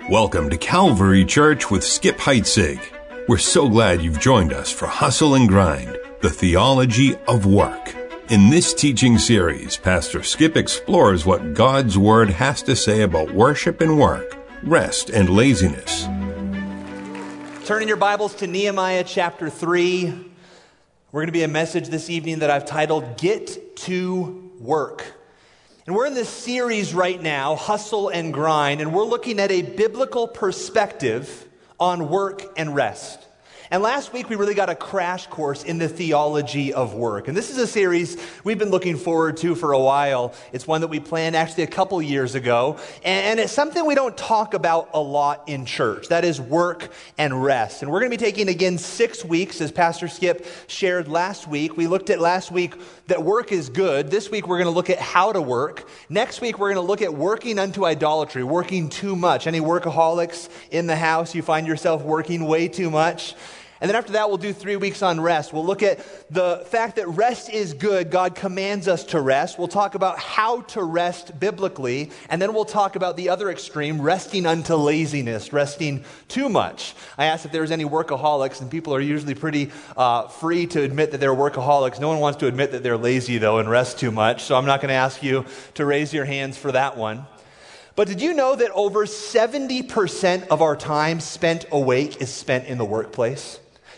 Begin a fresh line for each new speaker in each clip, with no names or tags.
Welcome to Calvary Church with Skip Heitzig. We're so glad you've joined us for Hustle and Grind, the theology of work. In this teaching series, Pastor Skip explores what God's Word has to say about worship and work, rest and laziness.
Turn in your Bibles to Nehemiah chapter 3. We're going to be a message this evening that I've titled, Get to Work. And we're in this series right now, Hustle and Grind, and we're looking at a biblical perspective on work and rest. And last week we really got a crash course in the theology of work. And this is a series we've been looking forward to for a while. It's one that we planned actually a couple years ago. And it's something we don't talk about a lot in church. That is work and rest. And we're going to be taking again 6 weeks, as Pastor Skip shared last week. We looked at last week that work is good. This week we're going to look at how to work. Next week we're going to look at working unto idolatry, working too much. Any workaholics in the house, you find yourself working way too much? And then after that, we'll do 3 weeks on rest. We'll look at the fact that rest is good. God commands us to rest. We'll talk about how to rest biblically. And then we'll talk about the other extreme, resting unto laziness, resting too much. I asked if there was any workaholics, and people are usually pretty free to admit that they're workaholics. No one wants to admit that they're lazy, though, and rest too much. So I'm not going to ask you to raise your hands for that one. But did you know that over 70% of our time spent awake is spent in the workplace?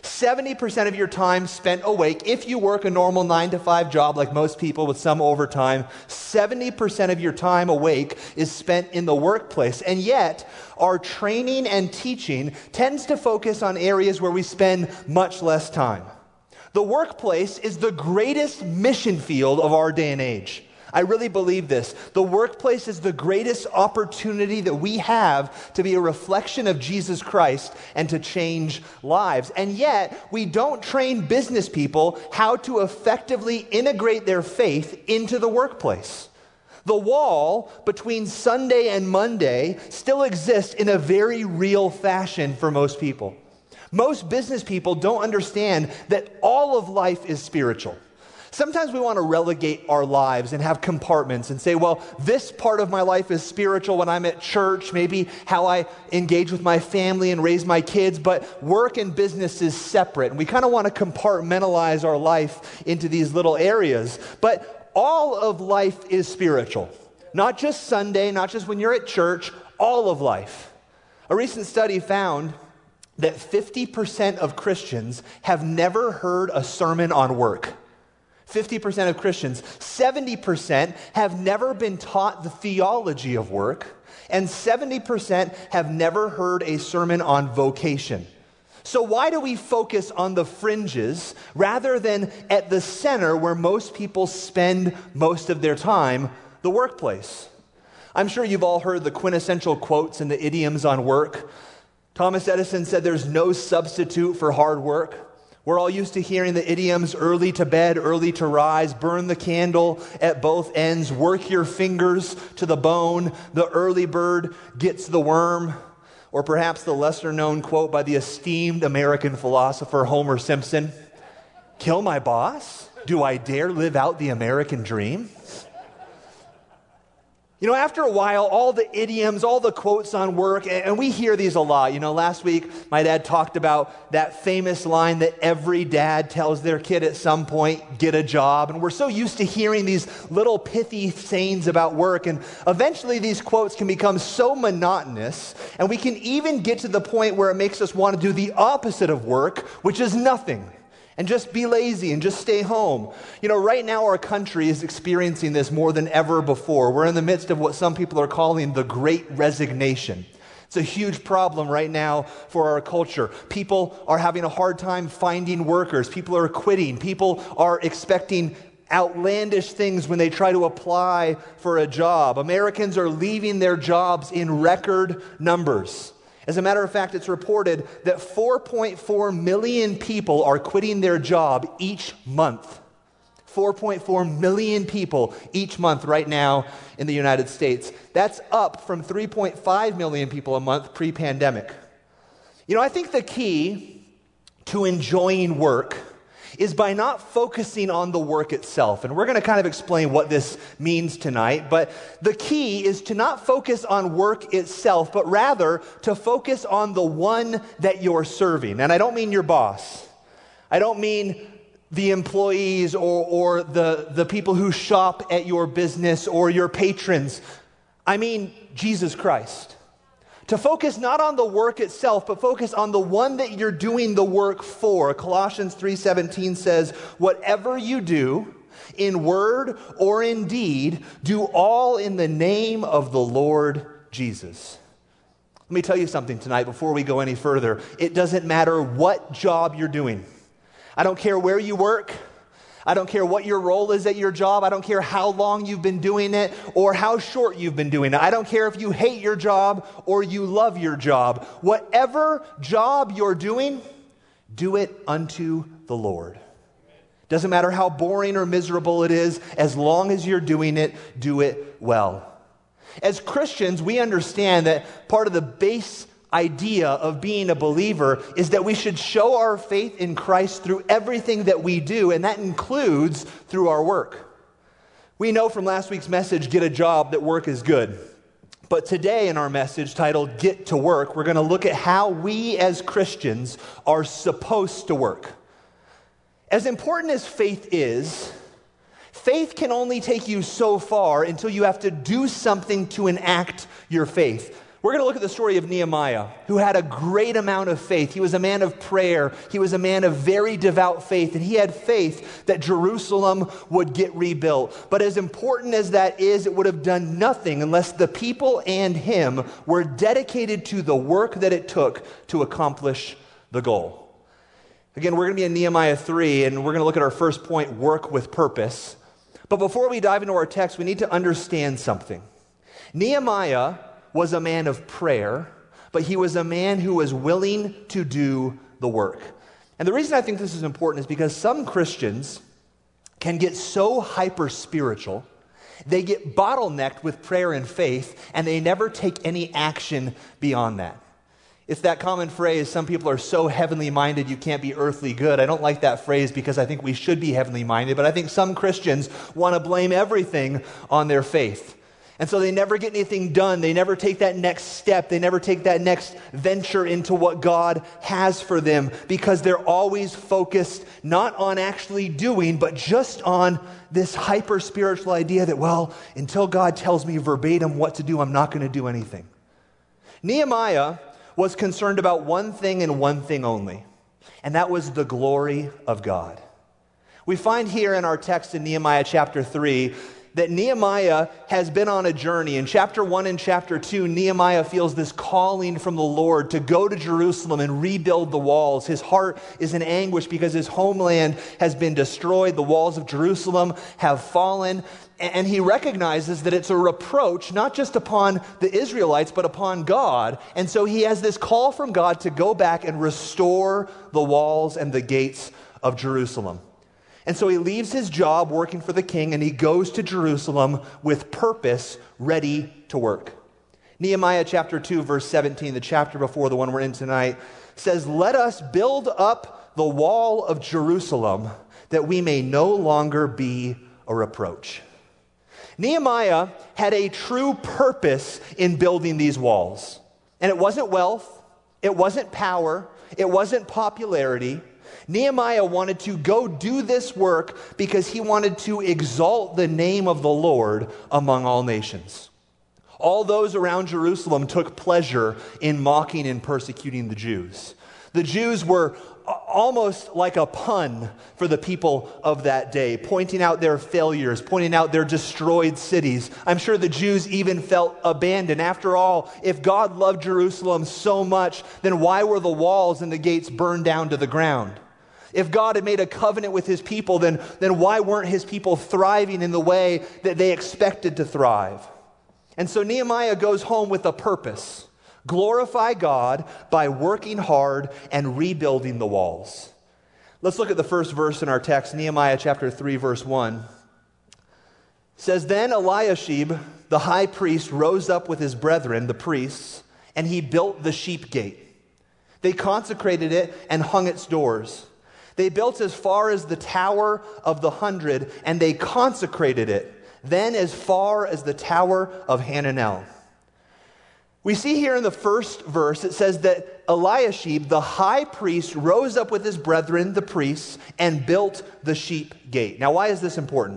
70% of your time spent awake, if you work a normal 9-to-5 job like most people with some overtime, 70% of your time awake is spent in the workplace. And yet, our training and teaching tends to focus on areas where we spend much less time. The workplace is the greatest mission field of our day and age. I really believe this. The workplace is the greatest opportunity that we have to be a reflection of Jesus Christ and to change lives. And yet, we don't train business people how to effectively integrate their faith into the workplace. The wall between Sunday and Monday still exists in a very real fashion for most people. Most business people don't understand that all of life is spiritual. Sometimes we want to relegate our lives and have compartments and say, well, this part of my life is spiritual when I'm at church, maybe how I engage with my family and raise my kids, but work and business is separate. And we kind of want to compartmentalize our life into these little areas. But all of life is spiritual. Not just Sunday, not just when you're at church, all of life. A recent study found that 50% of Christians have never heard a sermon on work. 50% of Christians, 70% have never been taught the theology of work, and 70% have never heard a sermon on vocation. So why do we focus on the fringes rather than at the center where most people spend most of their time, the workplace? I'm sure you've all heard the quintessential quotes and the idioms on work. Thomas Edison said there's no substitute for hard work. We're all used to hearing the idioms, early to bed, early to rise, burn the candle at both ends, work your fingers to the bone, the early bird gets the worm, or perhaps the lesser-known quote by the esteemed American philosopher Homer Simpson, kill my boss? Do I dare live out the American dream? You know, after a while, all the idioms, all the quotes on work, and we hear these a lot. You know, last week, my dad talked about that famous line that every dad tells their kid at some point, get a job. And we're so used to hearing these little pithy sayings about work. And eventually, these quotes can become so monotonous, and we can even get to the point where it makes us want to do the opposite of work, which is nothing. And just be lazy and just stay home. You know, right now our country is experiencing this more than ever before. We're in the midst of what some people are calling the Great Resignation. It's a huge problem right now for our culture. People are having a hard time finding workers. People are quitting. People are expecting outlandish things when they try to apply for a job. Americans are leaving their jobs in record numbers. As a matter of fact, it's reported that 4.4 million people are quitting their job each month. 4.4 million people each month right now in the United States. That's up from 3.5 million people a month pre-pandemic. You know, I think the key to enjoying work is by not focusing on the work itself. And we're going to kind of explain what this means tonight. But the key is to not focus on work itself, but rather to focus on the one that you're serving. And I don't mean your boss. I don't mean the employees or the people who shop at your business or your patrons. I mean Jesus Christ. To focus not on the work itself, but focus on the one that you're doing the work for. Colossians 3:17 says, whatever you do, in word or in deed, do all in the name of the Lord Jesus. Let me tell you something tonight before we go any further. It doesn't matter what job you're doing. I don't care where you work. I don't care what your role is at your job. I don't care how long you've been doing it or how short you've been doing it. I don't care if you hate your job or you love your job. Whatever job you're doing, do it unto the Lord. Doesn't matter how boring or miserable it is, as long as you're doing it, do it well. As Christians, we understand that part of the base idea of being a believer is that we should show our faith in Christ through everything that we do, and that includes through our work. We know from last week's message, Get a Job, that work is good. But today in our message titled Get to Work, we're going to look at how we as Christians are supposed to work. As important as faith is, faith can only take you so far until you have to do something to enact your faith. We're going to look at the story of Nehemiah, who had a great amount of faith. He was a man of prayer. He was a man of very devout faith, and he had faith that Jerusalem would get rebuilt. But as important as that is, it would have done nothing unless the people and him were dedicated to the work that it took to accomplish the goal. Again, we're going to be in Nehemiah 3, and we're going to look at our first point, work with purpose. But before we dive into our text, we need to understand something. Nehemiah was a man of prayer, but he was a man who was willing to do the work. And the reason I think this is important is because some Christians can get so hyper-spiritual, they get bottlenecked with prayer and faith, and they never take any action beyond that. It's that common phrase, some people are so heavenly minded you can't be earthly good. I don't like that phrase because I think we should be heavenly minded, but I think some Christians want to blame everything on their faith. And so they never get anything done. They never take that next step. They never take that next venture into what God has for them because they're always focused not on actually doing, but just on this hyper-spiritual idea that, well, until God tells me verbatim what to do, I'm not going to do anything. Nehemiah was concerned about one thing and one thing only, and that was the glory of God. We find here in our text in Nehemiah chapter 3 that Nehemiah has been on a journey. In chapter 1 and chapter 2, Nehemiah feels this calling from the Lord to go to Jerusalem and rebuild the walls. His heart is in anguish because his homeland has been destroyed. The walls of Jerusalem have fallen. And he recognizes that it's a reproach, not just upon the Israelites, but upon God. And so he has this call from God to go back and restore the walls and the gates of Jerusalem. And so he leaves his job working for the king and he goes to Jerusalem with purpose, ready to work. Nehemiah chapter 2, verse 17, the chapter before the one we're in tonight, says, "Let us build up the wall of Jerusalem that we may no longer be a reproach." Nehemiah had a true purpose in building these walls. And it wasn't wealth, it wasn't power, it wasn't popularity. Nehemiah wanted to go do this work because he wanted to exalt the name of the Lord among all nations. All those around Jerusalem took pleasure in mocking and persecuting the Jews. The Jews were almost like a pun for the people of that day, pointing out their failures, pointing out their destroyed cities. I'm sure the Jews even felt abandoned. After all, if God loved Jerusalem so much, then why were the walls and the gates burned down to the ground? If God had made a covenant with his people, then why weren't his people thriving in the way that they expected to thrive? And so Nehemiah goes home with a purpose: glorify God by working hard and rebuilding the walls. Let's look at the first verse in our text, Nehemiah chapter 3, verse 1. It says, "Then Eliashib, the high priest, rose up with his brethren, the priests, and he built the sheep gate. They consecrated it and hung its doors. They built as far as the Tower of the 100, and they consecrated it, then as far as the Tower of Hananel. We see here in the first verse, it says that Eliashib, the high priest, rose up with his brethren, the priests, and built the sheep gate. Now, why is this important?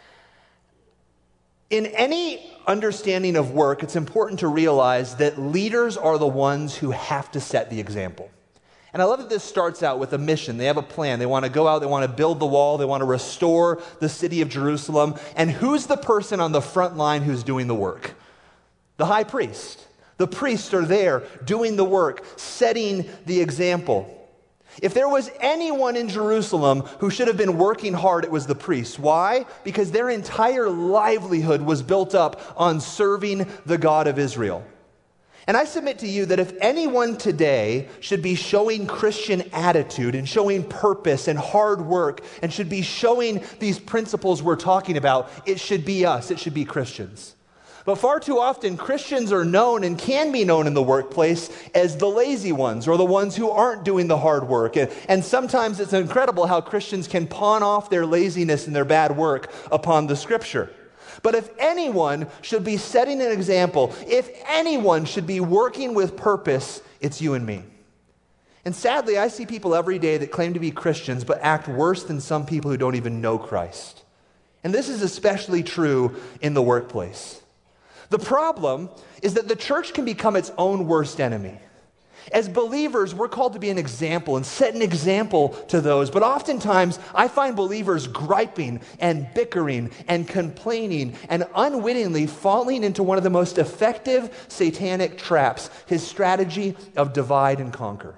In any understanding of work, it's important to realize that leaders are the ones who have to set the example. And I love that this starts out with a mission. They have a plan. They want to go out, they want to build the wall, they want to restore the city of Jerusalem. And who's the person on the front line who's doing the work? The high priest. The priests are there doing the work, setting the example. If there was anyone in Jerusalem who should have been working hard, it was the priests. Why? Because their entire livelihood was built up on serving the God of Israel. And I submit to you that if anyone today should be showing Christian attitude and showing purpose and hard work and should be showing these principles we're talking about, it should be us. It should be Christians. But far too often, Christians are known and can be known in the workplace as the lazy ones or the ones who aren't doing the hard work. And sometimes it's incredible how Christians can pawn off their laziness and their bad work upon the Scripture. But if anyone should be setting an example, if anyone should be working with purpose, it's you and me. And sadly, I see people every day that claim to be Christians but act worse than some people who don't even know Christ. And this is especially true in the workplace. The problem is that the church can become its own worst enemy. As believers, we're called to be an example and set an example to those. But oftentimes, I find believers griping and bickering and complaining and unwittingly falling into one of the most effective satanic traps, his strategy of divide and conquer.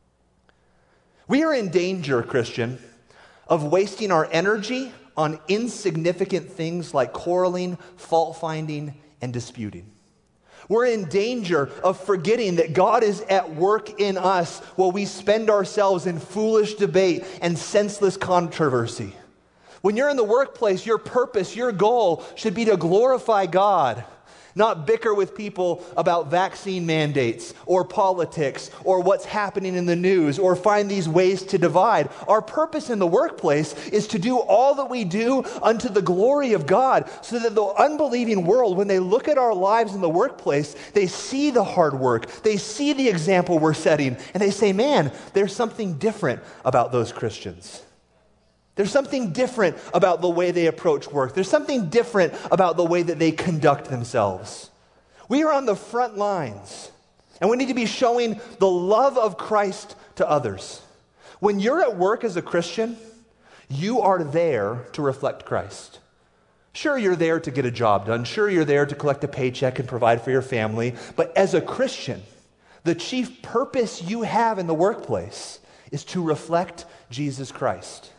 We are in danger, Christian, of wasting our energy on insignificant things like quarreling, fault-finding, and disputing. We're in danger of forgetting that God is at work in us while we spend ourselves in foolish debate and senseless controversy. When you're in the workplace, your purpose, your goal should be to glorify God, not bicker with people about vaccine mandates or politics or what's happening in the news or find these ways to divide. Our purpose in the workplace is to do all that we do unto the glory of God so that the unbelieving world, when they look at our lives in the workplace, they see the hard work, they see the example we're setting, and they say, man, there's something different about those Christians. There's something different about the way they approach work. There's something different about the way that they conduct themselves. We are on the front lines, and we need to be showing the love of Christ to others. When you're at work as a Christian, you are there to reflect Christ. Sure, you're there to get a job done. Sure, you're there to collect a paycheck and provide for your family. But as a Christian, the chief purpose you have in the workplace is to reflect Jesus Christ.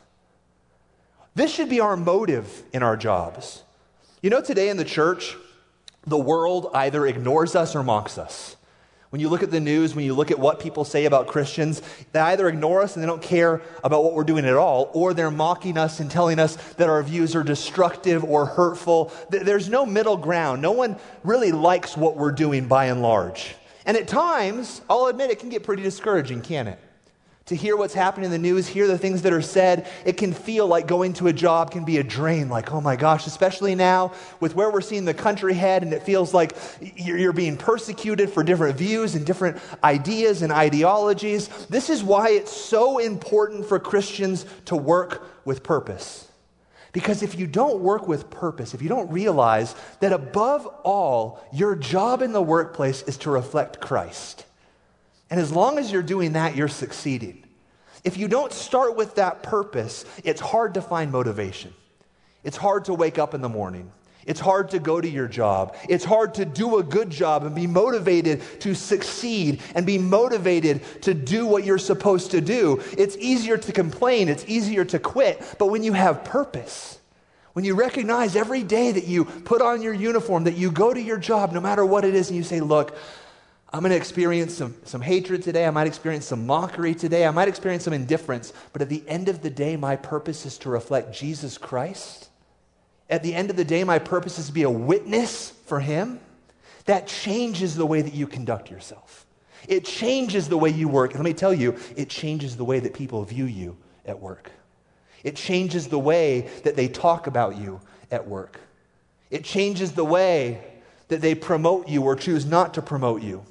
This should be our motive in our jobs. You know, today in the church, the world either ignores us or mocks us. When you look at the news, when you look at what people say about Christians, they either ignore us and they don't care about what we're doing at all, or they're mocking us and telling us that our views are destructive or hurtful. There's no middle ground. No one really likes what we're doing by and large. And at times, I'll admit, it can get pretty discouraging, can't it? To hear what's happening in the news, hear the things that are said, it can feel like going to a job can be a drain. Like, oh my gosh, especially now with where we're seeing the country head, and it feels like you're being persecuted for different views and different ideas and ideologies. This is why it's so important for Christians to work with purpose. Because if you don't work with purpose, if you don't realize that above all, your job in the workplace is to reflect Christ. And as long as you're doing that, you're succeeding. If you don't start with that purpose, it's hard to find motivation. It's hard to wake up in the morning. It's hard to go to your job. It's hard to do a good job and be motivated to succeed and be motivated to do what you're supposed to do. It's easier to complain. It's easier to quit. But when you have purpose, when you recognize every day that you put on your uniform, that you go to your job, no matter what it is, and you say, look, I'm going to experience some hatred today. I might experience some mockery today. I might experience some indifference. But at the end of the day, my purpose is to reflect Jesus Christ. At the end of the day, my purpose is to be a witness for Him. That changes the way that you conduct yourself. It changes the way you work. And let me tell you, it changes the way that people view you at work. It changes the way that they talk about you at work. It changes the way that they promote you or choose not to promote you.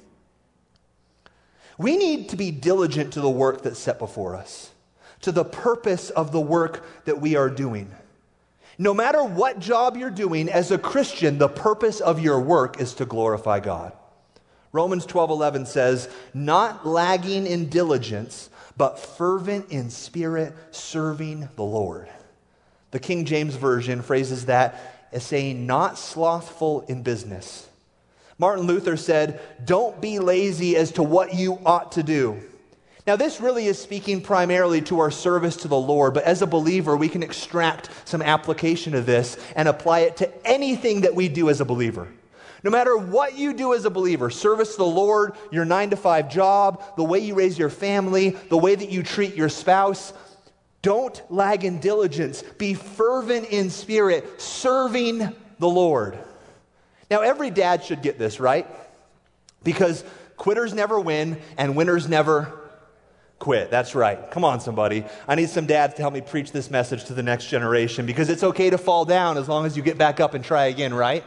We need to be diligent to the work that's set before us, to the purpose of the work that we are doing. No matter what job you're doing, as a Christian, the purpose of your work is to glorify God. Romans 12:11 says, not lagging in diligence, but fervent in spirit, serving the Lord. The King James Version phrases that as saying, not slothful in business. Martin Luther said, don't be lazy as to what you ought to do. Now, this really is speaking primarily to our service to the Lord, but as a believer, we can extract some application of this and apply it to anything that we do as a believer. No matter what you do as a believer, service to the Lord, your 9-to-5 job, the way you raise your family, the way that you treat your spouse, don't lag in diligence. Be fervent in spirit, serving the Lord. Now, every dad should get this, right? Because quitters never win and winners never quit. That's right. Come on, somebody. I need some dads to help me preach this message to the next generation, because it's okay to fall down as long as you get back up and try again, right?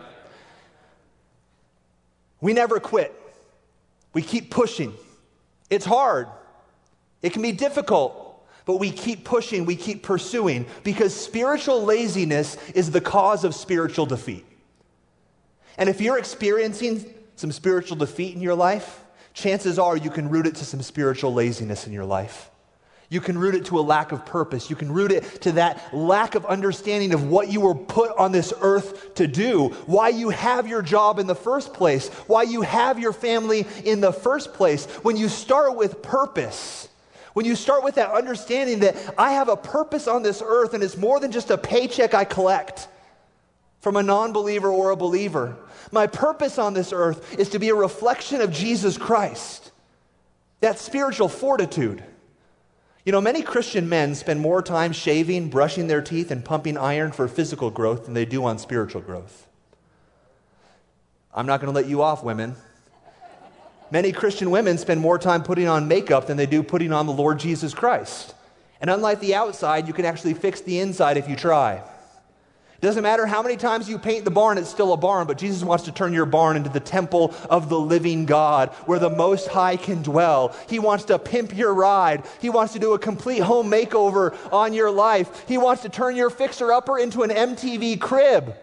We never quit. We keep pushing. It's hard. It can be difficult, but we keep pushing, we keep pursuing, because spiritual laziness is the cause of spiritual defeat. And if you're experiencing some spiritual defeat in your life, chances are you can root it to some spiritual laziness in your life. You can root it to a lack of purpose. You can root it to that lack of understanding of what you were put on this earth to do, why you have your job in the first place, why you have your family in the first place. When you start with purpose, when you start with that understanding that I have a purpose on this earth and it's more than just a paycheck I collect from a non-believer or a believer. My purpose on this earth is to be a reflection of Jesus Christ. That's spiritual fortitude. You know, many Christian men spend more time shaving, brushing their teeth, and pumping iron for physical growth than they do on spiritual growth. I'm not going to let you off, women. Many Christian women spend more time putting on makeup than they do putting on the Lord Jesus Christ. And unlike the outside, you can actually fix the inside if you try. It doesn't matter how many times you paint the barn, it's still a barn, but Jesus wants to turn your barn into the temple of the living God, where the Most High can dwell. He wants to pimp your ride. He wants to do a complete home makeover on your life. He wants to turn your fixer-upper into an MTV crib.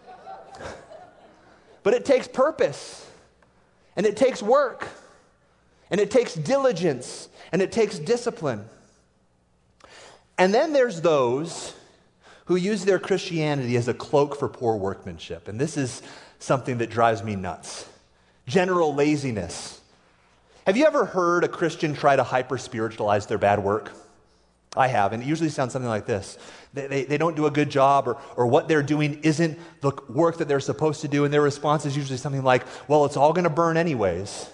But it takes purpose, and it takes work, and it takes diligence, and it takes discipline. And then there's those who use their Christianity as a cloak for poor workmanship. And this is something that drives me nuts. General laziness. Have you ever heard a Christian try to hyper-spiritualize their bad work? I have, and it usually sounds something like this. They don't do a good job, or what they're doing isn't the work that they're supposed to do, and their response is usually something like, well, it's all going to burn anyways.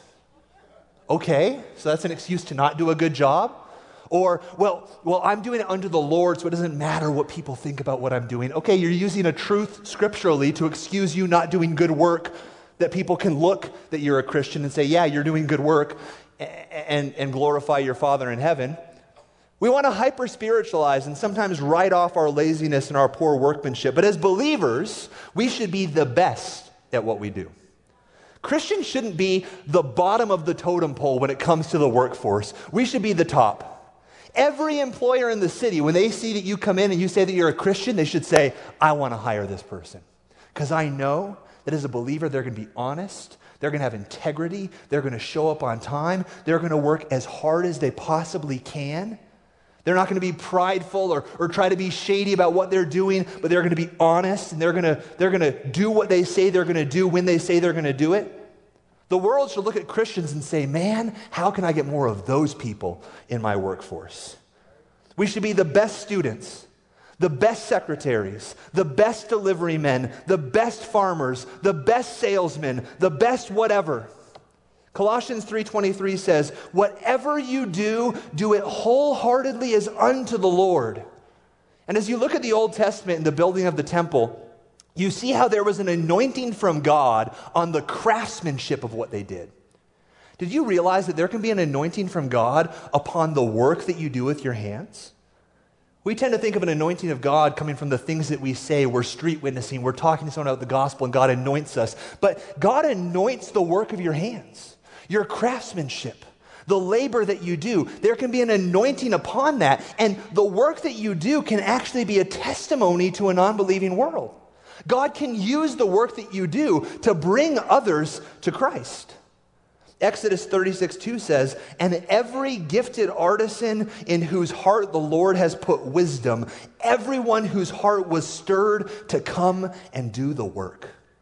Okay, so that's an excuse to not do a good job? Or, well, I'm doing it unto the Lord, so it doesn't matter what people think about what I'm doing. Okay, you're using a truth scripturally to excuse you not doing good work, that people can look that you're a Christian and say, yeah, you're doing good work, and glorify your Father in heaven. We want to hyper-spiritualize and sometimes write off our laziness and our poor workmanship. But as believers, we should be the best at what we do. Christians shouldn't be the bottom of the totem pole when it comes to the workforce. We should be the top. Every employer in the city, when they see that you come in and you say that you're a Christian, they should say, I want to hire this person. Because I know that as a believer, they're going to be honest, they're going to have integrity, they're going to show up on time, they're going to work as hard as they possibly can. They're not going to be prideful or try to be shady about what they're doing, but they're going to be honest, and they're going to do what they say they're going to do when they say they're going to do it. The world should look at Christians and say, man, how can I get more of those people in my workforce? We should be the best students, the best secretaries, the best delivery men, the best farmers, the best salesmen, the best whatever. Colossians 3:23 says, whatever you do, do it wholeheartedly as unto the Lord. And as you look at the Old Testament and the building of the temple, you see how there was an anointing from God on the craftsmanship of what they did. Did you realize that there can be an anointing from God upon the work that you do with your hands? We tend to think of an anointing of God coming from the things that we say. We're street witnessing. We're talking to someone about the gospel, and God anoints us. But God anoints the work of your hands, your craftsmanship, the labor that you do. There can be an anointing upon that, and the work that you do can actually be a testimony to a non-believing world. God can use the work that you do to bring others to Christ. Exodus 36:2 says, "And every gifted artisan in whose heart the Lord has put wisdom, everyone whose heart was stirred to come and do the work."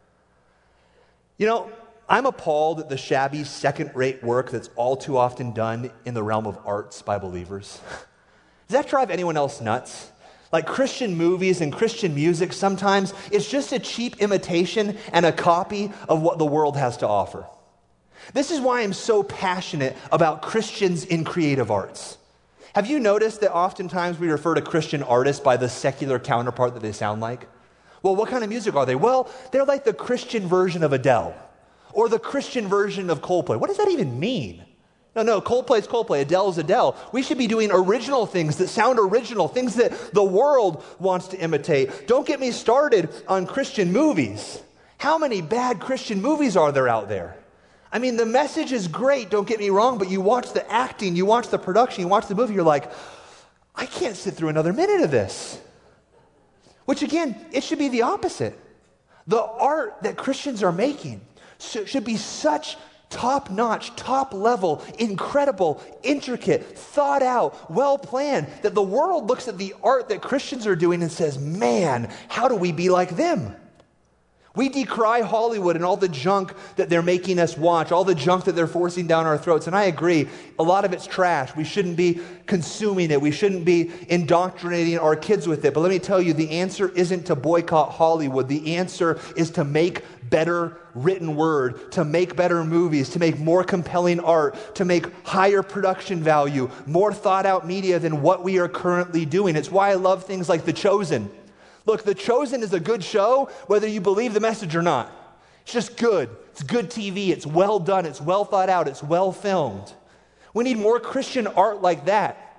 You know, I'm appalled at the shabby, second-rate work that's all too often done in the realm of arts by believers. Does that drive anyone else nuts? Like Christian movies and Christian music, sometimes it's just a cheap imitation and a copy of what the world has to offer. This is why I'm so passionate about Christians in creative arts. Have you noticed that oftentimes we refer to Christian artists by the secular counterpart that they sound like? Well, what kind of music are they? Well, they're like the Christian version of Adele or the Christian version of Coldplay. What does that even mean? No, Coldplay's Coldplay, Adele's Adele. We should be doing original things that sound original, things that the world wants to imitate. Don't get me started on Christian movies. How many bad Christian movies are there out there? I mean, the message is great, don't get me wrong, but you watch the acting, you watch the production, you watch the movie, you're like, I can't sit through another minute of this. Which again, it should be the opposite. The art that Christians are making should be such top-notch, top-level, incredible, intricate, thought-out, well-planned, that the world looks at the art that Christians are doing and says, man, how do we be like them? We decry Hollywood and all the junk that they're making us watch, all the junk that they're forcing down our throats. And I agree, a lot of it's trash. We shouldn't be consuming it. We shouldn't be indoctrinating our kids with it. But let me tell you, the answer isn't to boycott Hollywood. The answer is to make better written word, to make better movies, to make more compelling art, to make higher production value, more thought out media than what we are currently doing. It's why I love things like The Chosen. Look, The Chosen is a good show, whether you believe the message or not. It's just good. It's good TV. It's well done. It's well thought out. It's well filmed. We need more Christian art like that.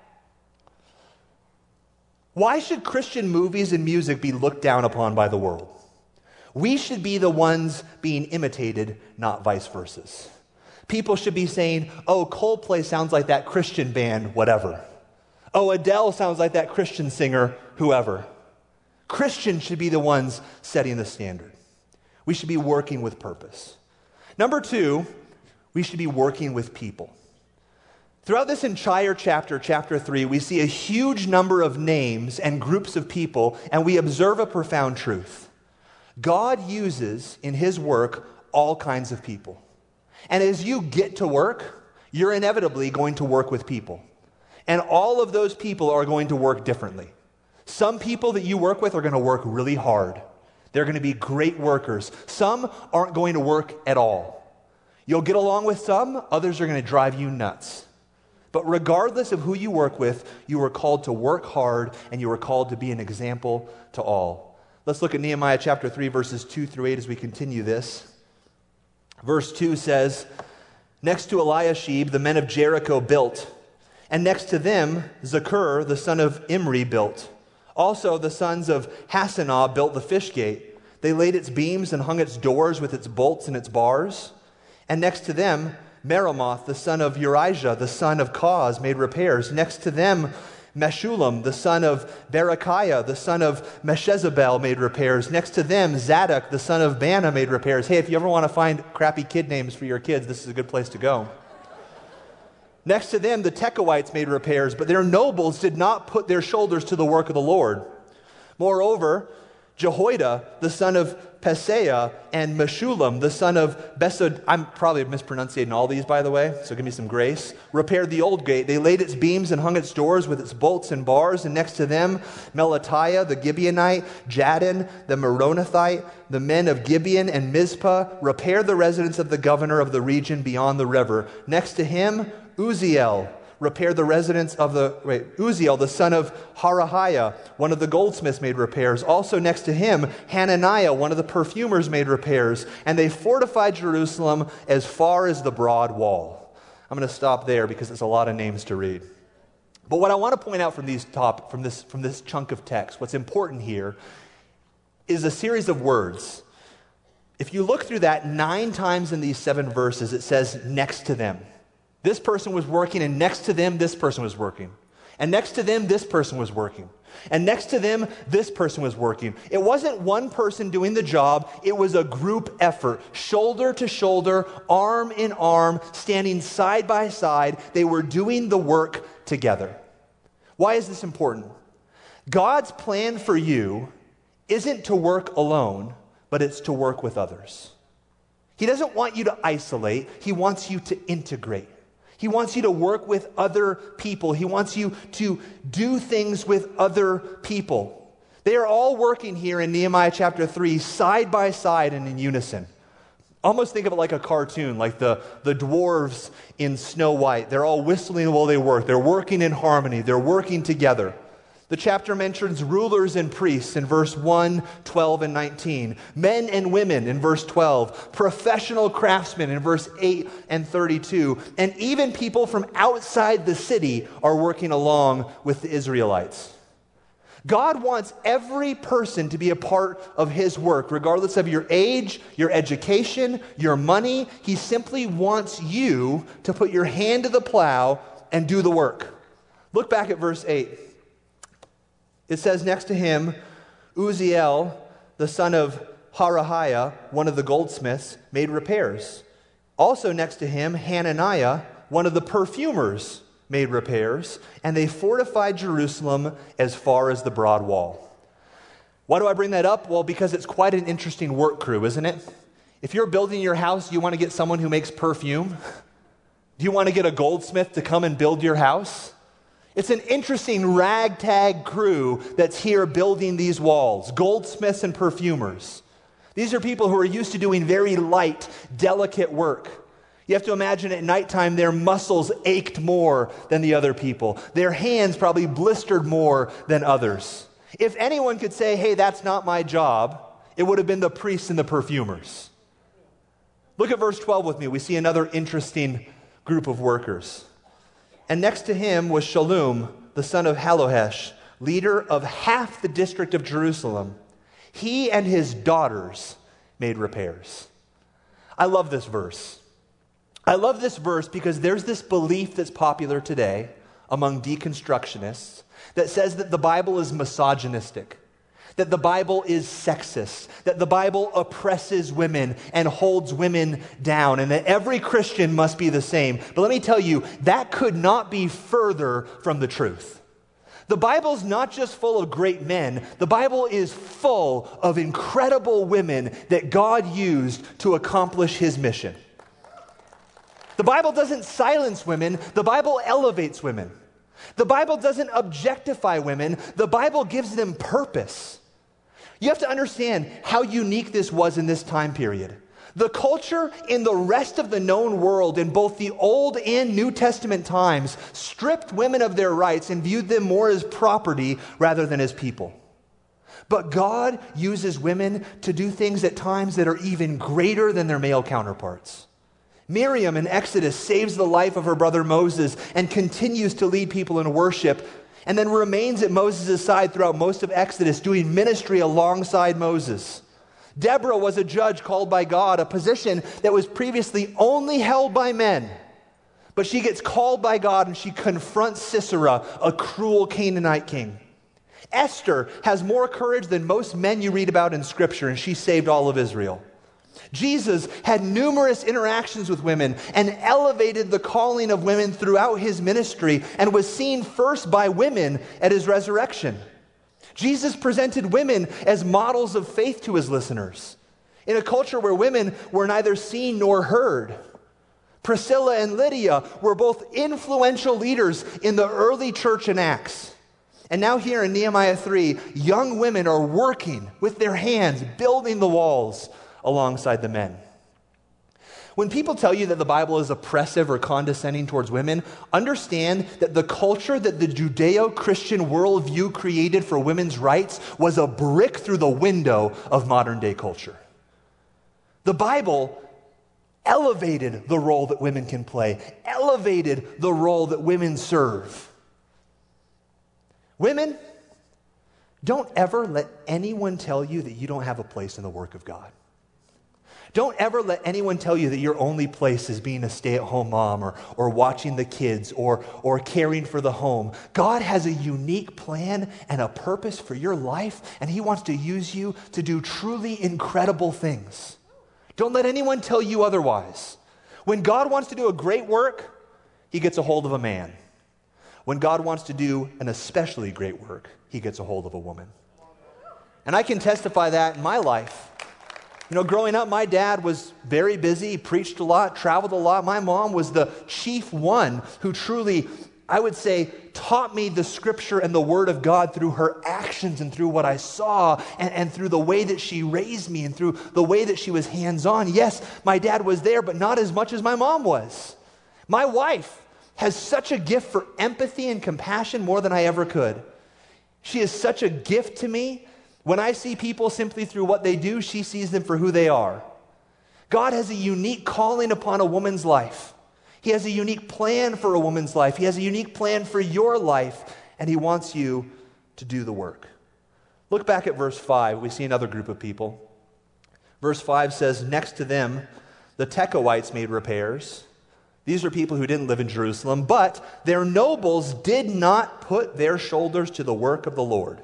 Why should Christian movies and music be looked down upon by the world? We should be the ones being imitated, not vice versa. People should be saying, oh, Coldplay sounds like that Christian band, whatever. Oh, Adele sounds like that Christian singer, whoever. Christians should be the ones setting the standard. We should be working with purpose. Number two, we should be working with people. Throughout this entire chapter, chapter 3, we see a huge number of names and groups of people, and we observe a profound truth. God uses in his work all kinds of people. And as you get to work, you're inevitably going to work with people. And all of those people are going to work differently. Some people that you work with are going to work really hard. They're going to be great workers. Some aren't going to work at all. You'll get along with some, others are going to drive you nuts. But regardless of who you work with, you are called to work hard and you are called to be an example to all. Let's look at Nehemiah chapter 3, verses 2 through 8 as we continue this. Verse 2 says, next to Eliashib, the men of Jericho built, and next to them, Zakur, the son of Imri, built. Also, the sons of Hassenaah built the fish gate. They laid its beams and hung its doors with its bolts and its bars. And next to them, Meremoth, the son of Urijah, the son of Koz, made repairs. Next to them, Meshullam, the son of Berechiah, the son of Meshezabel, made repairs. Next to them, Zadok, the son of Bana, made repairs. Hey, if you ever want to find crappy kid names for your kids, this is a good place to go. Next to them, the Tekoites made repairs, but their nobles did not put their shoulders to the work of the Lord. Moreover, Jehoiada, the son of Peseah, and Meshullam, the son of Besod, I'm probably mispronunciating all these, by the way, so give me some grace, repaired the old gate. They laid its beams and hung its doors with its bolts and bars, and next to them, Melatiah, the Gibeonite, Jadon, the Meronothite, the men of Gibeon and Mizpah, repaired the residence of the governor of the region beyond the river. Next to him, Uziel repaired the residence of Uziel, the son of Harahiah, one of the goldsmiths, made repairs. Also next to him, Hananiah, one of the perfumers, made repairs. And they fortified Jerusalem as far as the broad wall. I'm going to stop there because it's a lot of names to read. But what I want to point out from this chunk of text, what's important here is a series of words. If you look through that 9 times in these 7 verses, it says next to them. This person was working, and next to them, this person was working. And next to them, this person was working. And next to them, this person was working. It wasn't one person doing the job. It was a group effort, shoulder to shoulder, arm in arm, standing side by side. They were doing the work together. Why is this important? God's plan for you isn't to work alone, but it's to work with others. He doesn't want you to isolate. He wants you to integrate. He wants you to work with other people. He wants you to do things with other people. They are all working here in Nehemiah chapter 3, side by side and in unison. Almost think of it like a cartoon, like the dwarves in Snow White. They're all whistling while they work. They're working in harmony. They're working together. The chapter mentions rulers and priests in verse 1, 12, and 19. Men and women in verse 12. Professional craftsmen in verse 8 and 32. And even people from outside the city are working along with the Israelites. God wants every person to be a part of his work, regardless of your age, your education, your money. He simply wants you to put your hand to the plow and do the work. Look back at verse 8. It says next to him, Uzziel, the son of Harahiah, one of the goldsmiths, made repairs. Also next to him, Hananiah, one of the perfumers, made repairs, and they fortified Jerusalem as far as the broad wall. Why do I bring that up? Well, because it's quite an interesting work crew, isn't it? If you're building your house, you want to get someone who makes perfume? Do you want to get a goldsmith to come and build your house? It's an interesting ragtag crew that's here building these walls, goldsmiths and perfumers. These are people who are used to doing very light, delicate work. You have to imagine at nighttime their muscles ached more than the other people. Their hands probably blistered more than others. If anyone could say, hey, that's not my job, it would have been the priests and the perfumers. Look at verse 12 with me. We see another interesting group of workers. And next to him was Shallum, the son of Halohesh, leader of half the district of Jerusalem. He and his daughters made repairs. I love this verse. I love this verse because there's this belief that's popular today among deconstructionists that says that the Bible is misogynistic, that the Bible is sexist, that the Bible oppresses women and holds women down, and that every Christian must be the same. But let me tell you, that could not be further from the truth. The Bible's not just full of great men. The Bible is full of incredible women that God used to accomplish his mission. The Bible doesn't silence women. The Bible elevates women. The Bible doesn't objectify women. The Bible gives them purpose. You have to understand how unique this was in this time period. The culture in the rest of the known world in both the Old and New Testament times stripped women of their rights and viewed them more as property rather than as people. But God uses women to do things at times that are even greater than their male counterparts. Miriam in Exodus saves the life of her brother Moses and continues to lead people in worship, and then remains at Moses' side throughout most of Exodus, doing ministry alongside Moses. Deborah was a judge called by God, a position that was previously only held by men. But she gets called by God and she confronts Sisera, a cruel Canaanite king. Esther has more courage than most men you read about in Scripture, and she saved all of Israel. Jesus had numerous interactions with women and elevated the calling of women throughout his ministry and was seen first by women at his resurrection. Jesus presented women as models of faith to his listeners in a culture where women were neither seen nor heard. Priscilla and Lydia were both influential leaders in the early church in Acts. And now here in Nehemiah 3, young women are working with their hands, building the walls alongside the men. When people tell you that the Bible is oppressive or condescending towards women, understand that the culture that the Judeo-Christian worldview created for women's rights was a brick through the window of modern day culture. The Bible elevated the role that women can play, elevated the role that women serve. Women, don't ever let anyone tell you that you don't have a place in the work of God. Don't ever let anyone tell you that your only place is being a stay-at-home mom or watching the kids or caring for the home. God has a unique plan and a purpose for your life, and he wants to use you to do truly incredible things. Don't let anyone tell you otherwise. When God wants to do a great work, he gets a hold of a man. When God wants to do an especially great work, he gets a hold of a woman. And I can testify that in my life. You know, growing up, my dad was very busy. He preached a lot, traveled a lot. My mom was the chief one who truly, I would say, taught me the scripture and the word of God through her actions and through what I saw and through the way that she raised me and through the way that she was hands-on. Yes, my dad was there, but not as much as my mom was. My wife has such a gift for empathy and compassion more than I ever could. She is such a gift to me. When I see people simply through what they do, she sees them for who they are. God has a unique calling upon a woman's life. He has a unique plan for a woman's life. He has a unique plan for your life, and he wants you to do the work. Look back at verse 5. We see another group of people. Verse 5 says, next to them, the Tekoites made repairs. These are people who didn't live in Jerusalem, but their nobles did not put their shoulders to the work of the Lord.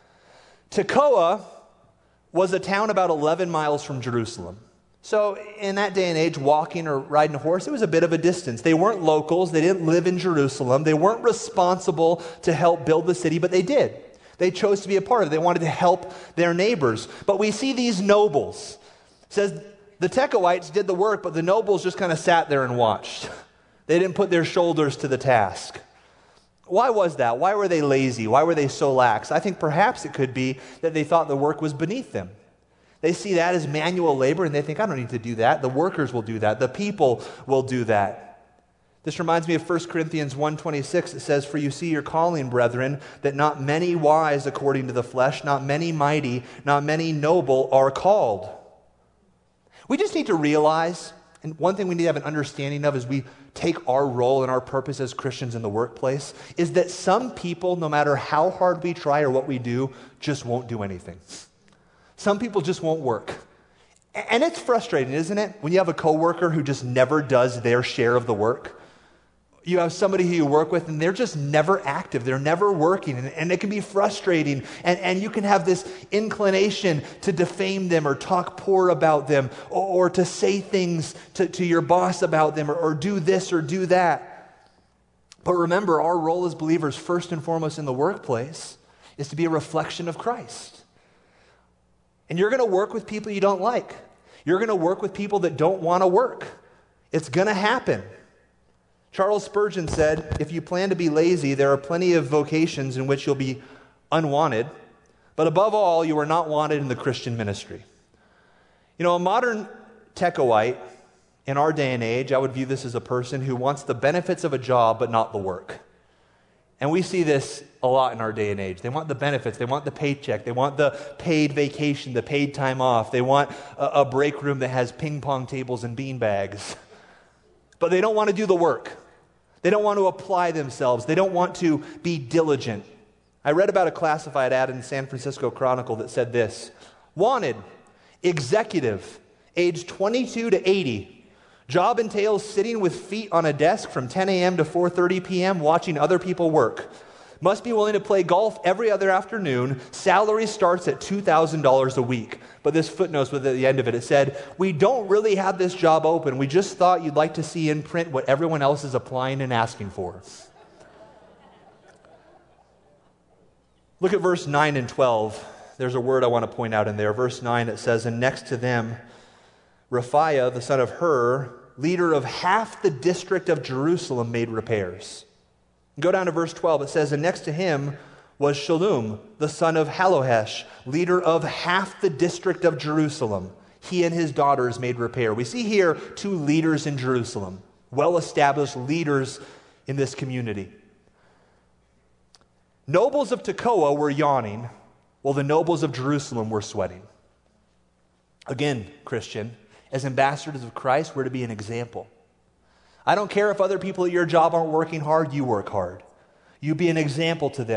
Tekoa was a town about 11 miles from Jerusalem. So in that day and age, walking or riding a horse, it was a bit of a distance. They weren't locals. They didn't live in Jerusalem. They weren't responsible to help build the city, but they did. They chose to be a part of it. They wanted to help their neighbors. But we see these nobles. It says the Tekoites did the work, but the nobles just kind of sat there and watched. They didn't put their shoulders to the task. Why was that? Why were they lazy? Why were they so lax? I think perhaps it could be that they thought the work was beneath them. They see that as manual labor and they think, I don't need to do that. The workers will do that. The people will do that. This reminds me of 1 Corinthians 1:26. It says, for you see your calling, brethren, that not many wise according to the flesh, not many mighty, not many noble are called. We just need to realize, and one thing we need to have an understanding of as we take our role and our purpose as Christians in the workplace, is that some people, no matter how hard we try or what we do, just won't do anything. Some people just won't work. And it's frustrating, isn't it? When you have a coworker who just never does their share of the work. You have somebody who you work with and they're just never active. They're never working. And it can be frustrating. And you can have this inclination to defame them or talk poor about them or to say things to your boss about them or do this or do that. But remember, our role as believers, first and foremost in the workplace, is to be a reflection of Christ. And you're going to work with people you don't like. You're going to work with people that don't want to work. It's going to happen. Charles Spurgeon said, if you plan to be lazy, there are plenty of vocations in which you'll be unwanted, but above all, you are not wanted in the Christian ministry. You know, a modern Tekoite in our day and age, I would view this as a person who wants the benefits of a job, but not the work. And we see this a lot in our day and age. They want the benefits. They want the paycheck. They want the paid vacation, the paid time off. They want a break room that has ping pong tables and bean bags. But they don't want to do the work. They don't want to apply themselves. They don't want to be diligent. I read about a classified ad in the San Francisco Chronicle that said this: wanted, executive, age 22 to 80. Job entails sitting with feet on a desk from 10 a.m. to 4:30 p.m. watching other people work. Must be willing to play golf every other afternoon. Salary starts at $2,000 a week. But this footnote was at the end of it. It said, we don't really have this job open. We just thought you'd like to see in print what everyone else is applying and asking for. Look at verse 9 and 12. There's a word I want to point out in there. Verse 9, it says, and next to them, Raphiah, the son of Hur, leader of half the district of Jerusalem, made repairs. Go down to verse 12. It says, and next to him was Shallum, the son of Halohesh, leader of half the district of Jerusalem. He and his daughters made repair. We see here two leaders in Jerusalem, well-established leaders in this community. Nobles of Tekoa were yawning, while the nobles of Jerusalem were sweating. Again, Christian, as ambassadors of Christ, we're to be an example. I don't care if other people at your job aren't working hard, you work hard. You be an example to them.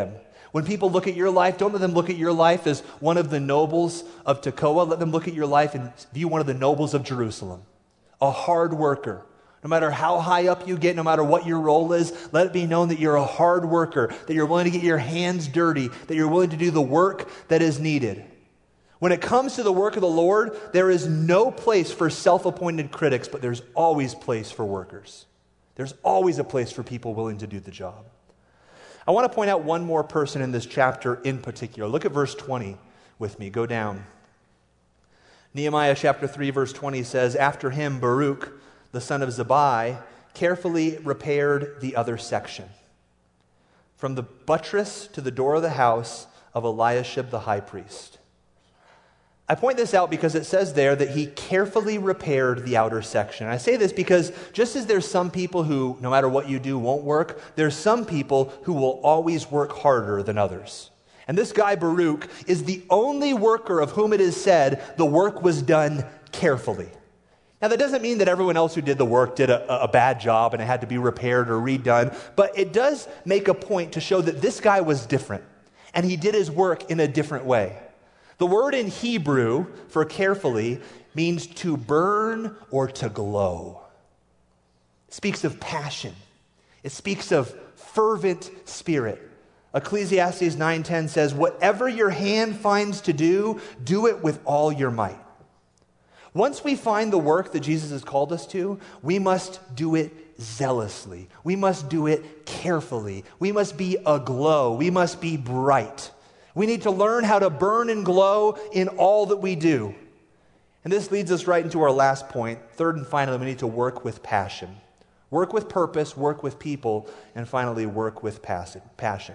When people look at your life, don't let them look at your life as one of the nobles of Tekoa. Let them look at your life and view one of the nobles of Jerusalem, a hard worker. No matter how high up you get, no matter what your role is, let it be known that you're a hard worker, that you're willing to get your hands dirty, that you're willing to do the work that is needed. When it comes to the work of the Lord, there is no place for self-appointed critics, but there's always place for workers. There's always a place for people willing to do the job. I want to point out one more person in this chapter in particular. Look at verse 20 with me. Go down. Nehemiah chapter 3, verse 20 says, "After him, Baruch, the son of Zabbai, carefully repaired the other section, from the buttress to the door of the house of Eliashib the high priest." I point this out because it says there that he carefully repaired the outer section. I say this because just as there's some people who, no matter what you do, won't work, there's some people who will always work harder than others. And this guy, Baruch, is the only worker of whom it is said the work was done carefully. Now, that doesn't mean that everyone else who did the work did a bad job and it had to be repaired or redone, but it does make a point to show that this guy was different, and he did his work in a different way. The word in Hebrew for carefully means to burn or to glow. It speaks of passion. It speaks of fervent spirit. Ecclesiastes 9:10 says, "Whatever your hand finds to do, do it with all your might." Once we find the work that Jesus has called us to, we must do it zealously. We must do it carefully. We must be aglow. We must be bright. We need to learn how to burn and glow in all that we do. And this leads us right into our last point. Third and finally, we need to work with passion. Work with purpose, work with people, and finally, work with passion.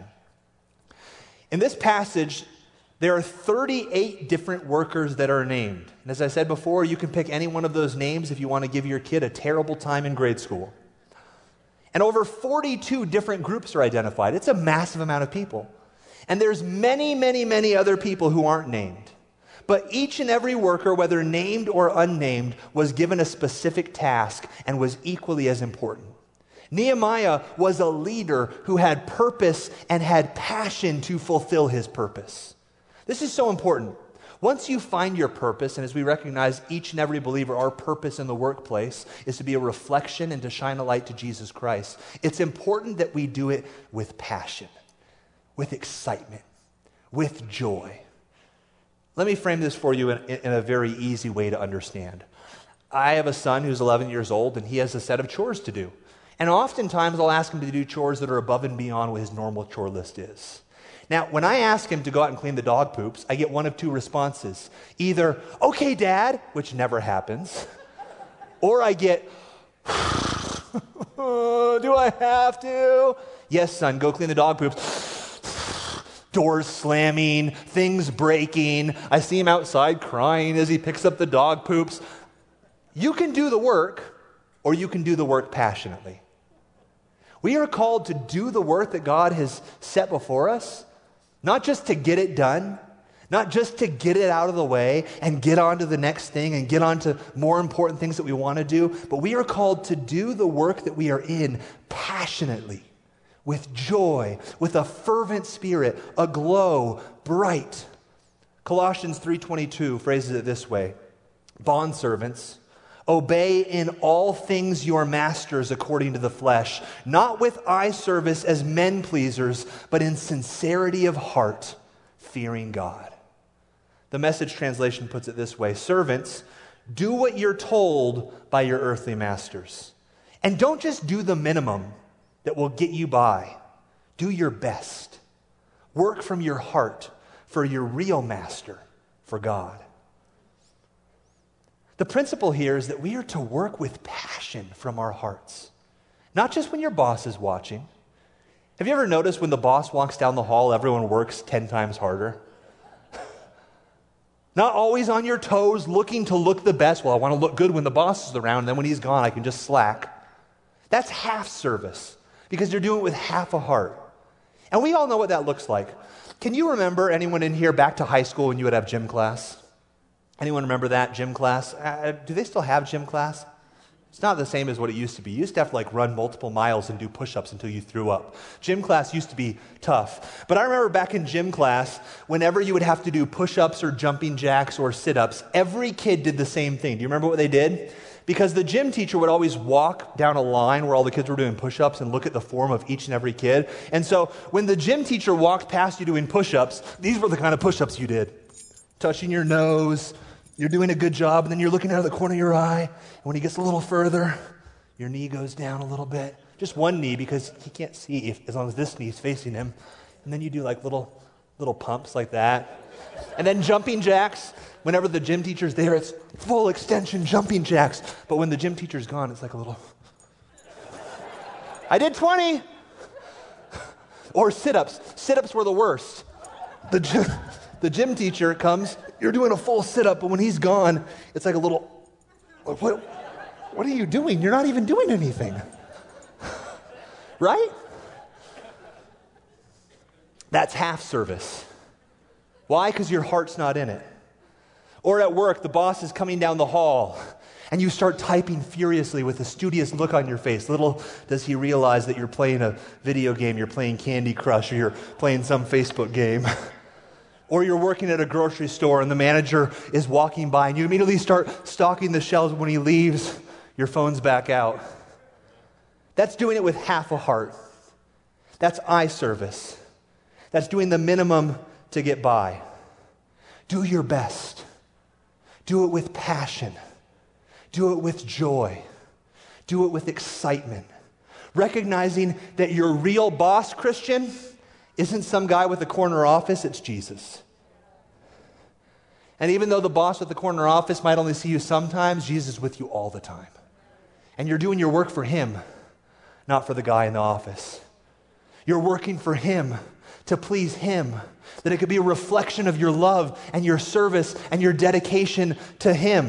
In this passage, there are 38 different workers that are named. And as I said before, you can pick any one of those names if you want to give your kid a terrible time in grade school. And over 42 different groups are identified. It's a massive amount of people. And there's many, many, many other people who aren't named. But each and every worker, whether named or unnamed, was given a specific task and was equally as important. Nehemiah was a leader who had purpose and had passion to fulfill his purpose. This is so important. Once you find your purpose, and as we recognize each and every believer, our purpose in the workplace is to be a reflection and to shine a light to Jesus Christ, it's important that we do it with passion, with excitement, with joy. Let me frame this for you in a very easy way to understand. I have a son who's 11 years old, and he has a set of chores to do. And oftentimes I'll ask him to do chores that are above and beyond what his normal chore list is. Now, when I ask him to go out and clean the dog poops, I get one of two responses. Either, "Okay, Dad," which never happens, or I get, "Do I have to?" "Yes, son, go clean the dog poops." Doors slamming, things breaking. I see him outside crying as he picks up the dog poops. You can do the work, or you can do the work passionately. We are called to do the work that God has set before us, not just to get it done, not just to get it out of the way and get on to the next thing and get on to more important things that we want to do, but we are called to do the work that we are in passionately, with joy, with a fervent spirit, aglow, bright. Colossians 3:22 phrases it this way: "Bondservants, obey in all things your masters according to the flesh, not with eye service as men pleasers, but in sincerity of heart, fearing God." The Message translation puts it this way: "Servants, do what you're told by your earthly masters. And don't just do the minimum that will get you by. Do your best. Work from your heart for your real master, for God." The principle here is that we are to work with passion from our hearts, not just when your boss is watching. Have you ever noticed when the boss walks down the hall, everyone works 10 times harder? Not always on your toes, looking to look the best. Well, I want to look good when the boss is around, and then when he's gone, I can just slack. That's half service, because you're doing it with half a heart. And we all know what that looks like. Can you remember, anyone in here, back to high school when you would have gym class? Anyone remember that, gym class? Do they still have gym class? It's not the same as what it used to be. You used to have to run multiple miles and do push-ups until you threw up. Gym class used to be tough. But I remember back in gym class, whenever you would have to do push-ups or jumping jacks or sit-ups, every kid did the same thing. Do you remember what they did? Because the gym teacher would always walk down a line where all the kids were doing push-ups and look at the form of each and every kid. And so when the gym teacher walked past you doing push-ups, these were the kind of push-ups you did. Touching your nose, you're doing a good job, and then you're looking out of the corner of your eye, and when he gets a little further, your knee goes down a little bit. Just one knee, because he can't see as long as this knee is facing him. And then you do little pumps like that. And then jumping jacks. Whenever the gym teacher's there, it's full extension jumping jacks. But when the gym teacher's gone, it's like a little... I did 20! Or sit-ups. Sit-ups were the worst. The gym teacher comes, you're doing a full sit-up, but when he's gone, it's like a little... What are you doing? You're not even doing anything. Right? That's half service. Why? Because your heart's not in it. Or at work, the boss is coming down the hall, and you start typing furiously with a studious look on your face. Little does he realize that you're playing a video game, you're playing Candy Crush, or you're playing some Facebook game. Or you're working at a grocery store, and the manager is walking by, and you immediately start stocking the shelves. When he leaves, your phone's back out. That's doing it with half a heart. That's eye service. That's doing the minimum to get by. Do your best. Do it with passion. Do it with joy. Do it with excitement. Recognizing that your real boss, Christian, isn't some guy with a corner office, it's Jesus. And even though the boss with the corner office might only see you sometimes, Jesus is with you all the time. And you're doing your work for him, not for the guy in the office. You're working for him, to please him, that it could be a reflection of your love and your service and your dedication to him.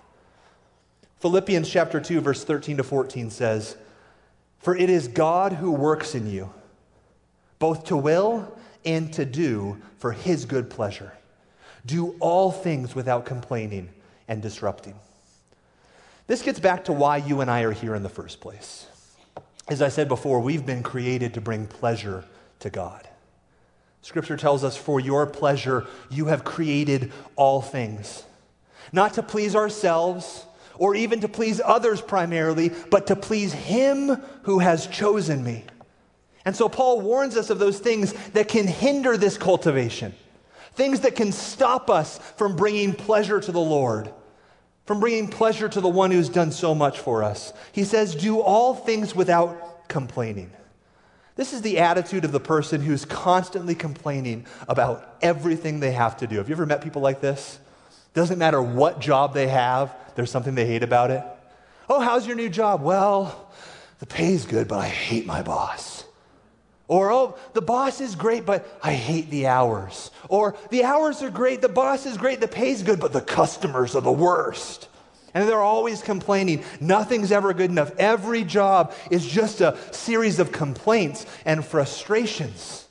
Philippians chapter 2, verse 13 to 14 says, "For it is God who works in you, both to will and to do for his good pleasure. Do all things without complaining and disrupting." This gets back to why you and I are here in the first place. As I said before, we've been created to bring pleasure to God. Scripture tells us, for your pleasure, you have created all things. Not to please ourselves or even to please others primarily, but to please him who has chosen me. And so Paul warns us of those things that can hinder this cultivation, things that can stop us from bringing pleasure to the Lord, from bringing pleasure to the one who's done so much for us. He says, do all things without complaining. This is the attitude of the person who's constantly complaining about everything they have to do. Have you ever met people like this? Doesn't matter what job they have, there's something they hate about it. Oh, how's your new job? Well, the pay's good, but I hate my boss. Or, oh, the boss is great, but I hate the hours. Or, the hours are great, the boss is great, the pay's good, but the customers are the worst. And they're always complaining. Nothing's ever good enough. Every job is just a series of complaints and frustrations.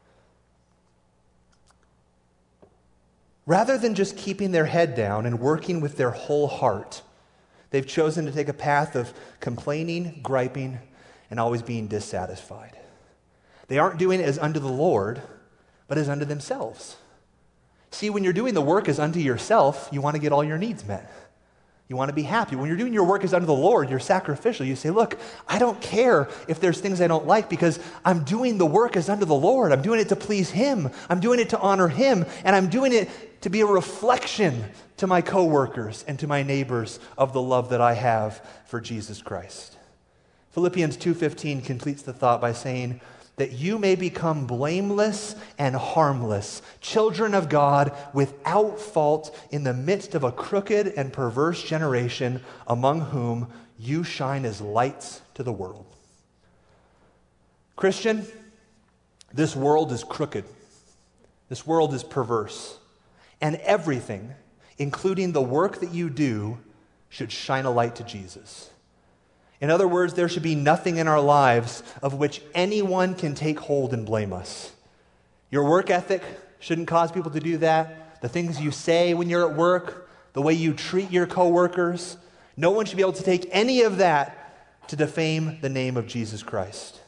Rather than just keeping their head down and working with their whole heart, they've chosen to take a path of complaining, griping, and always being dissatisfied. They aren't doing it as unto the Lord, but as unto themselves. See, when you're doing the work as unto yourself, you want to get all your needs met. You want to be happy. When you're doing your work as unto the Lord, you're sacrificial. You say, look, I don't care if there's things I don't like because I'm doing the work as unto the Lord. I'm doing it to please him. I'm doing it to honor him. And I'm doing it to be a reflection to my coworkers and to my neighbors of the love that I have for Jesus Christ. Philippians 2:15 completes the thought by saying, that you may become blameless and harmless, children of God without fault in the midst of a crooked and perverse generation among whom you shine as lights to the world. Christian, this world is crooked. This world is perverse. And everything, including the work that you do, should shine a light to Jesus. In other words, there should be nothing in our lives of which anyone can take hold and blame us. Your work ethic shouldn't cause people to do that. The things you say when you're at work, the way you treat your coworkers, No one should be able to take any of that to defame the name of Jesus Christ.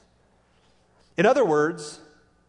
In other words,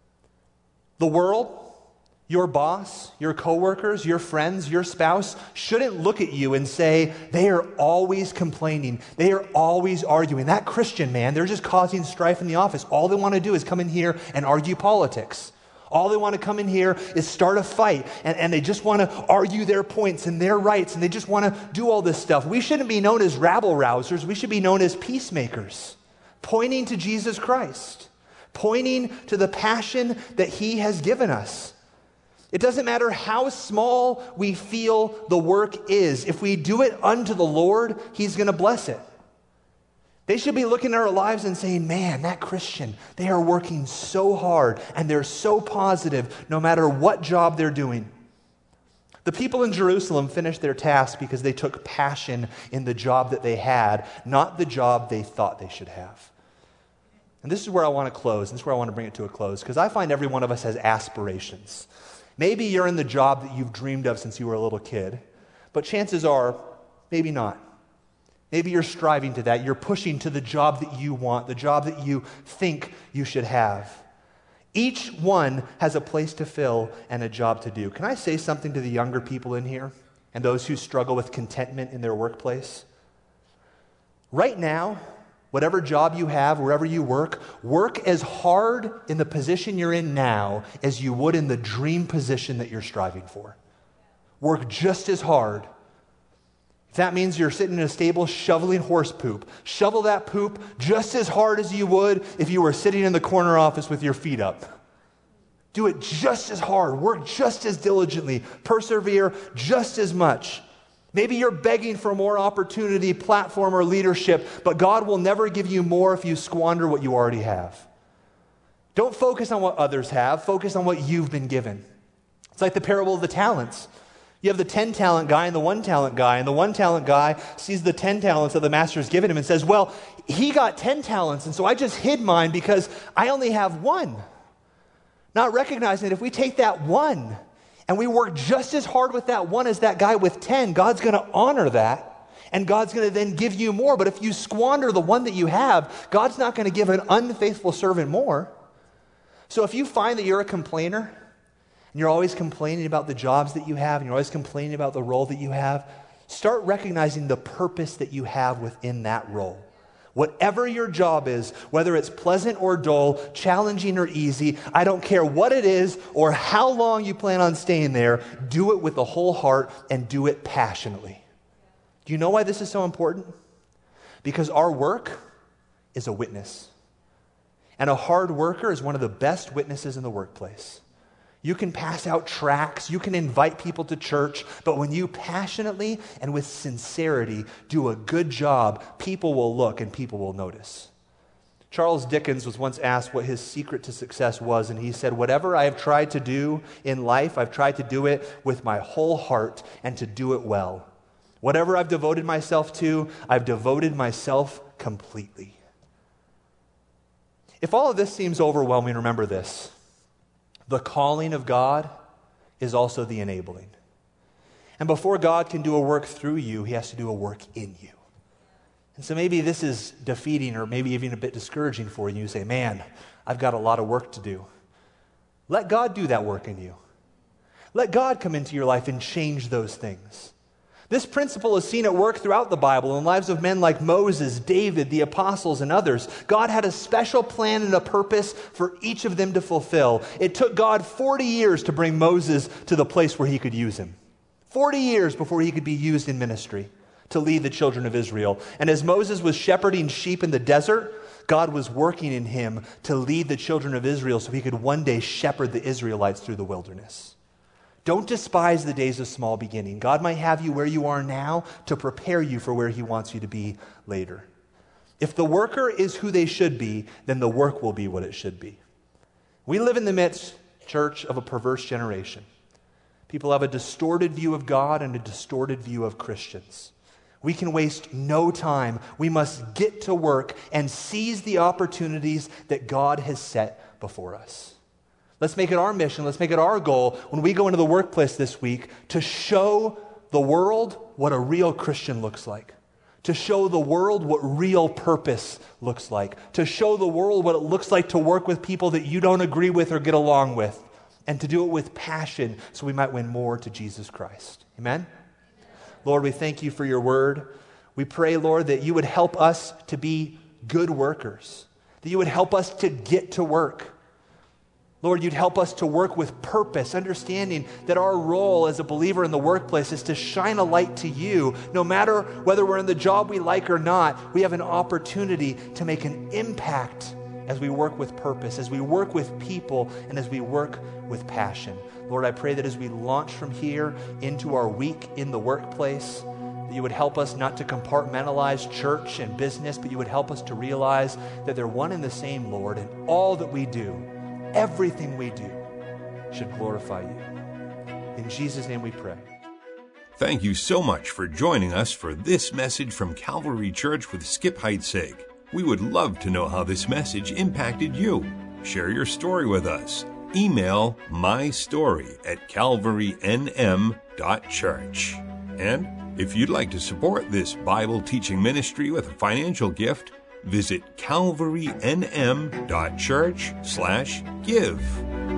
the world, your boss, your coworkers, your friends, your spouse shouldn't look at you and say, they are always complaining. They are always arguing. That Christian, man, they're just causing strife in the office. All they want to do is come in here and argue politics. All they want to come in here is start a fight, and they just want to argue their points and their rights, and they just want to do all this stuff. We shouldn't be known as rabble-rousers. We should be known as peacemakers, pointing to Jesus Christ, pointing to the passion that he has given us. It doesn't matter how small we feel the work is. If we do it unto the Lord, he's going to bless it. They should be looking at our lives and saying, man, that Christian, they are working so hard and they're so positive no matter what job they're doing. The people in Jerusalem finished their task because they took passion in the job that they had, not the job they thought they should have. And this is where I want to close. This is where I want to bring it to a close, because I find every one of us has aspirations. Maybe you're in the job that you've dreamed of since you were a little kid, but chances are, maybe not. Maybe you're striving to that. You're pushing to the job that you want, the job that you think you should have. Each one has a place to fill and a job to do. Can I say something to the younger people in here and those who struggle with contentment in their workplace? Right now, whatever job you have, wherever you work as hard in the position you're in now as you would in the dream position that you're striving for. Work just as hard. If that means you're sitting in a stable shoveling horse poop, shovel that poop just as hard as you would if you were sitting in the corner office with your feet up. Do it just as hard. Work just as diligently. Persevere just as much. Maybe you're begging for more opportunity, platform, or leadership, but God will never give you more if you squander what you already have. Don't focus on what others have. Focus on what you've been given. It's like the parable of the talents. You have the 10-talent guy and the 1-talent guy, and the 1-talent guy sees the 10 talents that the master has given him and says, well, he got 10 talents, and so I just hid mine because I only have 1. Not recognizing that if we take that 1 and we work just as hard with that 1 as that guy with 10, God's going to honor that, and God's going to then give you more. But if you squander the 1 that you have, God's not going to give an unfaithful servant more. So if you find that you're a complainer, and you're always complaining about the jobs that you have, and you're always complaining about the role that you have, start recognizing the purpose that you have within that role. Whatever your job is, whether it's pleasant or dull, challenging or easy, I don't care what it is or how long you plan on staying there, do it with the whole heart and do it passionately. Do you know why this is so important? Because our work is a witness. And a hard worker is one of the best witnesses in the workplace. You can pass out tracts, you can invite people to church, but when you passionately and with sincerity do a good job, people will look and people will notice. Charles Dickens was once asked what his secret to success was, and he said, whatever I have tried to do in life, I've tried to do it with my whole heart and to do it well. Whatever I've devoted myself to, I've devoted myself completely. If all of this seems overwhelming, remember this. The calling of God is also the enabling. And before God can do a work through you, he has to do a work in you. And so maybe this is defeating or maybe even a bit discouraging for you. You say, man, I've got a lot of work to do. Let God do that work in you. Let God come into your life and change those things. This principle is seen at work throughout the Bible in the lives of men like Moses, David, the apostles, and others. God had a special plan and a purpose for each of them to fulfill. It took God 40 years to bring Moses to the place where he could use him. 40 years before he could be used in ministry to lead the children of Israel. And as Moses was shepherding sheep in the desert, God was working in him to lead the children of Israel so he could one day shepherd the Israelites through the wilderness. Don't despise the days of small beginning. God might have you where you are now to prepare you for where he wants you to be later. If the worker is who they should be, then the work will be what it should be. We live in the midst, church, of a perverse generation. People have a distorted view of God and a distorted view of Christians. We can waste no time. We must get to work and seize the opportunities that God has set before us. Let's make it our mission, let's make it our goal when we go into the workplace this week to show the world what a real Christian looks like. to show the world what real purpose looks like, to show the world what it looks like to work with people that you don't agree with or get along with, and to do it with passion so we might win more to Jesus Christ. Amen? Lord, we thank you for your word. We pray, Lord, that you would help us to be good workers, that you would help us to get to work. Lord, you'd help us to work with purpose, understanding that our role as a believer in the workplace is to shine a light to you. No matter whether we're in the job we like or not, we have an opportunity to make an impact as we work with purpose, as we work with people, and as we work with passion. Lord, I pray that as we launch from here into our week in the workplace, that you would help us not to compartmentalize church and business, but you would help us to realize that they're one and the same, Lord, and all that we do, everything we do, should glorify you. In Jesus' name we pray.
Thank you so much for joining us for this message from Calvary Church with Skip Heitzig. We would love to know how this message impacted you. Share your story with us. Email mystory@calvarynm.church. And if you'd like to support this Bible teaching ministry with a financial gift, visit calvarynm.church/give.